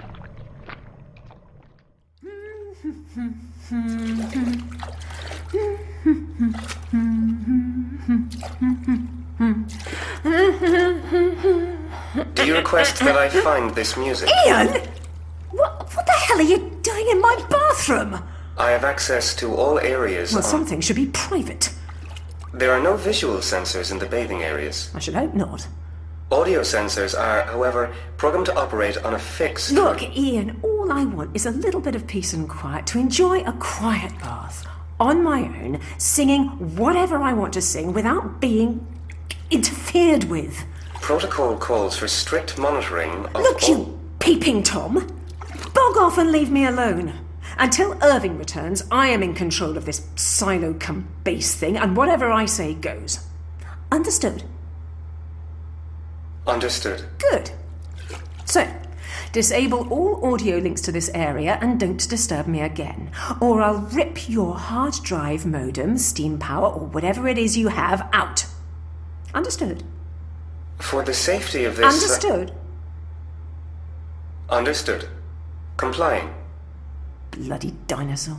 Do you request that I find this music? Ian! What the hell are you doing in my bathroom? I have access to all areas. Well, something should be private. There are no visual sensors in the bathing areas. I should hope not. Audio sensors are, however, programmed to operate on a fixed... Look, Ian, all I want is a little bit of peace and quiet to enjoy a quiet bath. On my own, singing whatever I want to sing without being interfered with. Protocol calls for strict monitoring of... Look, you peeping Tom! Bog off and leave me alone. Until Irving returns, I am in control of this silo-cum-base thing, and whatever I say goes. Understood? Understood. Good. So, disable all audio links to this area and don't disturb me again, or I'll rip your hard drive modem, steam power, or whatever it is you have out. Understood? For the safety of this... Understood? Understood. Complying. Bloody dinosaur.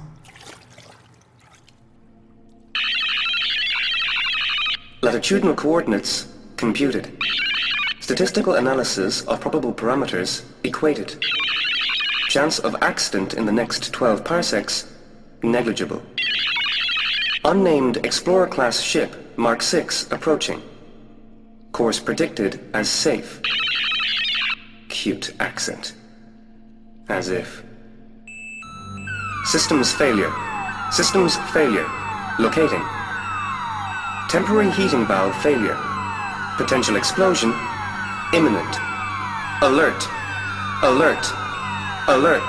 Latitudinal coordinates computed. Statistical analysis of probable parameters equated. Chance of accident in the next 12 parsecs negligible. Unnamed Explorer-class ship Mark 6 approaching. Course predicted as safe. Cute accent. As if. Systems failure. Systems failure. Locating. Temporary heating valve failure. Potential explosion imminent. Alert. Alert. Alert.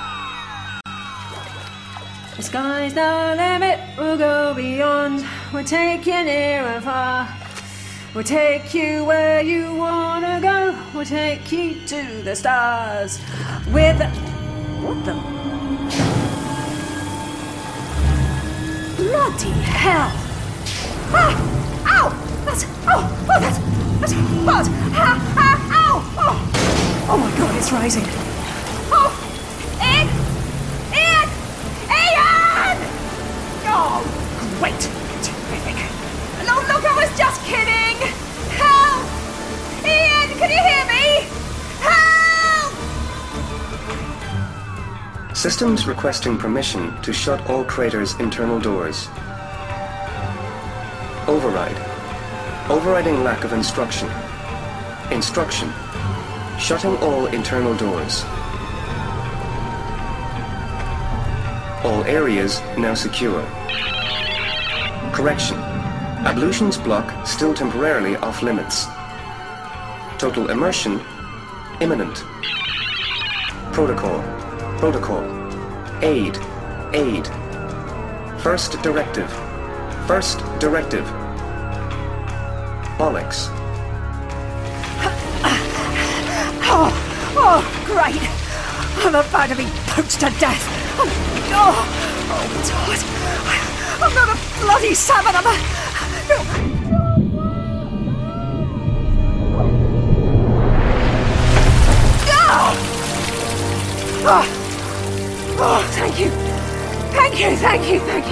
The sky's the limit, we'll go beyond. We'll take you near and far. We'll take you where you wanna go. We'll take you to the stars. With what the... Bloody hell! Ah! Ow! That's hot! Ow! Oh my god, it's rising. Oh! Ian! Oh, great! Terrific. No, look, I was just kidding! Help! Ian, can you hear me? Help! Systems requesting permission to shut all craters' internal doors. Override. Overriding lack of instruction. Instruction. Shutting all internal doors. All areas now secure. Correction. Ablutions block still temporarily off limits. Total immersion imminent. Protocol. Protocol. Aid. Aid. First directive. First directive. Bollocks. Oh, great! I'm about to be poached to death. Oh, it's hot. I'm not a bloody salmon, I'm Oh, thank you. Thank you, thank you, thank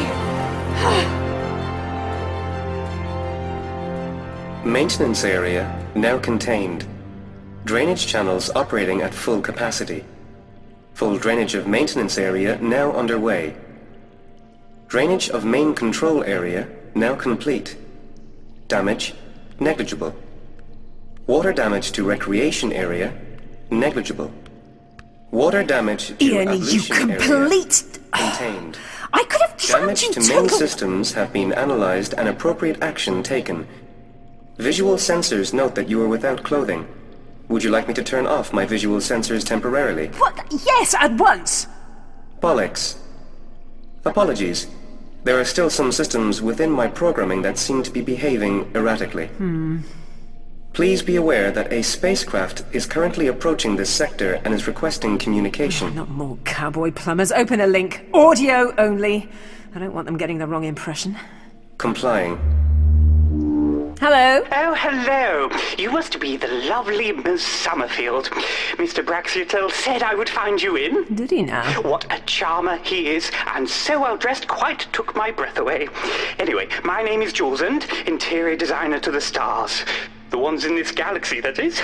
you. Maintenance area now contained. Drainage channels operating at full capacity. Full drainage of maintenance area now underway. Drainage of main control area now complete. Damage negligible. Water damage to recreation area negligible. Water damage to Ian, you ablution complete... area contained. I could have tried Damage you to main systems have been analyzed and appropriate action taken. Visual sensors note that you are without clothing. Would you like me to turn off my visual sensors temporarily? What? Yes, at once! Bollocks. Apologies. There are still some systems within my programming that seem to be behaving erratically. Please be aware that a spacecraft is currently approaching this sector and is requesting communication. Not more cowboy plumbers. Open a link. Audio only. I don't want them getting the wrong impression. Complying. Hello? Oh, hello. You must be the lovely Miss Summerfield. Mr. Braxiatel said I would find you in. Did he now? What a charmer he is, and so well dressed quite took my breath away. Anyway, my name is Julesund, interior designer to the stars. The ones in this galaxy, that is.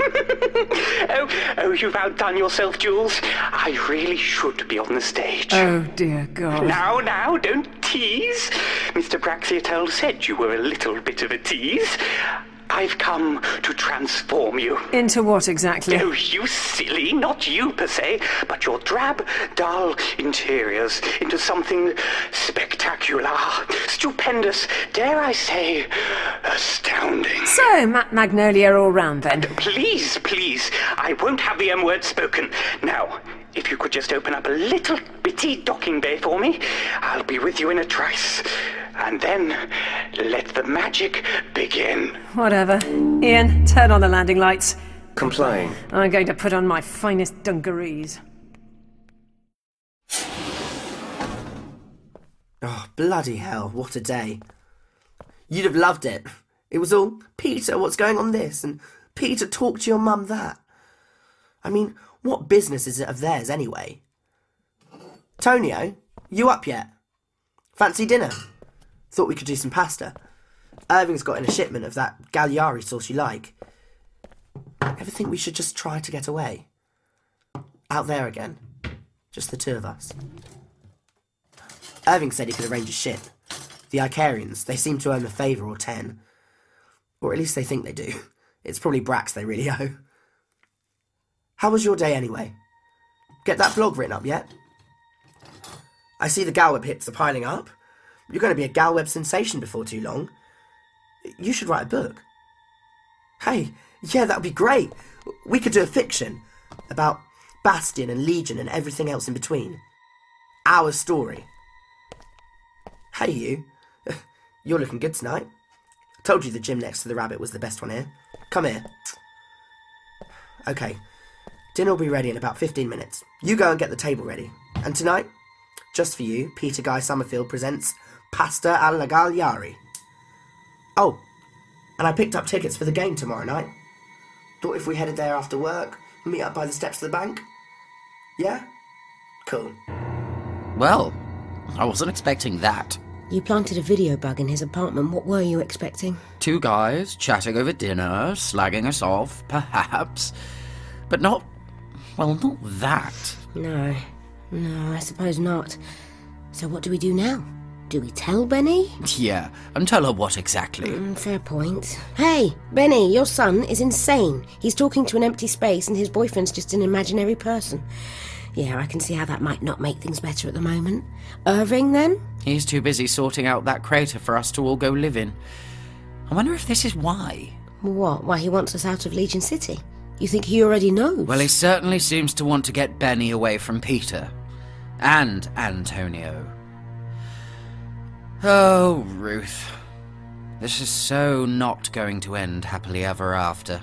oh, you've outdone yourself, Jules. I really should be on the stage. Oh, dear God. Now, don't tease. Mr. Braxiatel said you were a little bit of a tease. I've come to transform you. Into what exactly? Oh, you silly, not you per se, but your drab, dull interiors into something spectacular, stupendous, dare I say, astounding. So, Magnolia all round then? Please, I won't have the M word spoken. Now, if you could just open up a little bitty docking bay for me, I'll be with you in a trice. And then, let the magic begin. Whatever. Ian, turn on the landing lights. Complying. I'm going to put on my finest dungarees. Oh, bloody hell, what a day. You'd have loved it. It was all, Peter, what's going on this? And Peter, talk to your mum that. I mean, what business is it of theirs anyway? Tonio, you up yet? Fancy dinner? Thought we could do some pasta. Irving's got in a shipment of that Gagliari sauce you like. Ever think we should just try to get away? Out there again. Just the two of us. Irving said he could arrange a ship. The Icarians, they seem to owe him a favour or 10. Or at least they think they do. It's probably Brax they really owe. How was your day anyway? Get that blog written up yet? I see the Galweb hits are piling up. You're going to be a Galweb sensation before too long. You should write a book. Hey, yeah, that would be great. We could do a fiction about Bastion and Legion and everything else in between. Our story. Hey, you. You're looking good tonight. I told you the gym next to the Rabbit was the best one here. Come here. Okay, dinner will be ready in about 15 minutes. You go and get the table ready. And tonight, just for you, Peter Guy Summerfield presents Pasta alla Gagliari. Oh, and I picked up tickets for the game tomorrow night. Thought if we headed there after work, meet up by the steps of the bank? Yeah? Cool. Well, I wasn't expecting that. You planted a video bug in his apartment. What were you expecting? 2 guys chatting over dinner, slagging us off, perhaps. But not that. No, I suppose not. So what do we do now? Do we tell Benny? Yeah, and tell her what exactly. Fair point. Hey, Benny, your son is insane. He's talking to an empty space and his boyfriend's just an imaginary person. Yeah, I can see how that might not make things better at the moment. Irving, then? He's too busy sorting out that crater for us to all go live in. I wonder if this is why. What? Why he wants us out of Legion City? You think he already knows? Well, he certainly seems to want to get Benny away from Peter. And Antonio. Oh, Ruth. This is so not going to end happily ever after.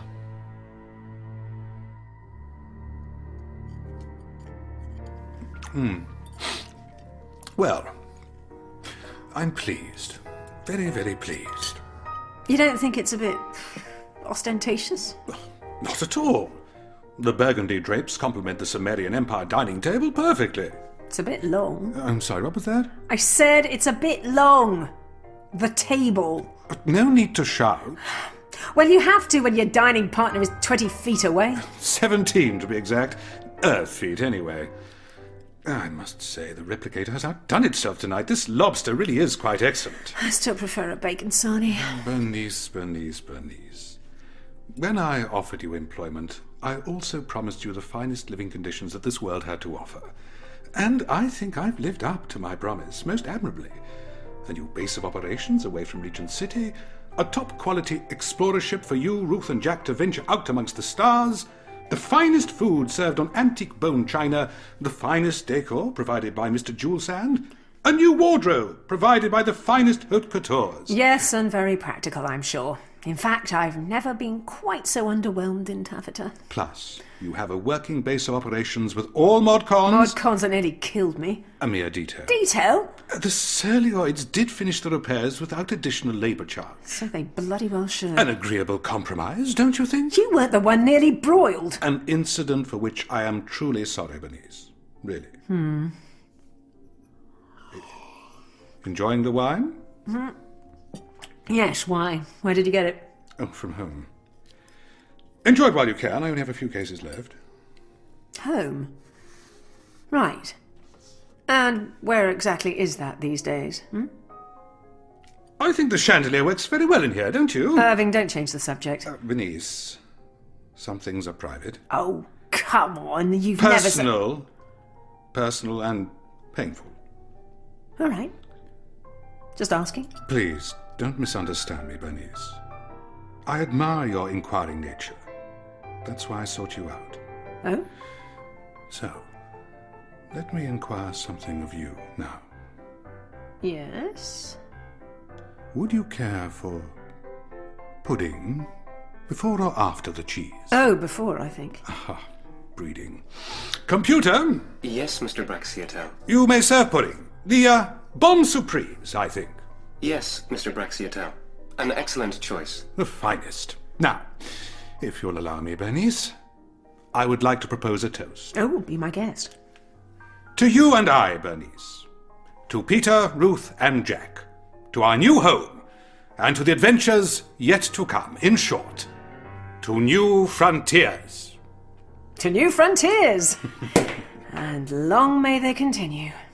Well, I'm pleased. Very, very pleased. You don't think it's a bit ostentatious? Not at all. The burgundy drapes complement the Sumerian Empire dining table perfectly. It's a bit long. I'm sorry, what was that? I said it's a bit long. The table. No need to shout. Well, you have to when your dining partner is 20 feet away. 17 to be exact. Earth feet, anyway. I must say, the replicator has outdone itself tonight. This lobster really is quite excellent. I still prefer a bacon sarnie. Bernice. When I offered you employment, I also promised you the finest living conditions that this world had to offer. And I think I've lived up to my promise most admirably. A new base of operations away from Regent City, a top-quality explorer ship for you, Ruth and Jack, to venture out amongst the stars, the finest food served on antique bone china, the finest decor provided by Mr. Julesand, a new wardrobe provided by the finest haute coutures. Yes, and very practical, I'm sure. In fact, I've never been quite so underwhelmed in Taffeta. Plus, you have a working base of operations with all modcons. Modcons that nearly killed me. A mere detail. Detail? The Surleoids did finish the repairs without additional labour charge. So they bloody well should. An agreeable compromise, don't you think? You weren't the one nearly broiled. An incident for which I am truly sorry, Bernice. Really. Enjoying the wine? Yes, why? Where did you get it? Oh, from home. Enjoy it while you can. I only have a few cases left. Home? Right. And where exactly is that these days? I think the chandelier works very well in here, don't you? Irving, don't change the subject. Bernice, some things are private. Oh, come on. You've Personal. Personal and painful. All right. Just asking. Please, don't misunderstand me, Bernice. I admire your inquiring nature. That's why I sought you out. Oh? So, let me inquire something of you now. Yes? Would you care for pudding before or after the cheese? Oh, before, I think. Aha, breeding. Computer? Yes, Mr. Braxiatel. You may serve pudding. The, Bon Surprise, I think. Yes, Mr. Braxiatel. An excellent choice. The finest. Now, if you'll allow me, Bernice, I would like to propose a toast. Oh, be my guest. To you and I, Bernice. To Peter, Ruth, and Jack. To our new home. And to the adventures yet to come. In short, to new frontiers. To new frontiers! And long may they continue.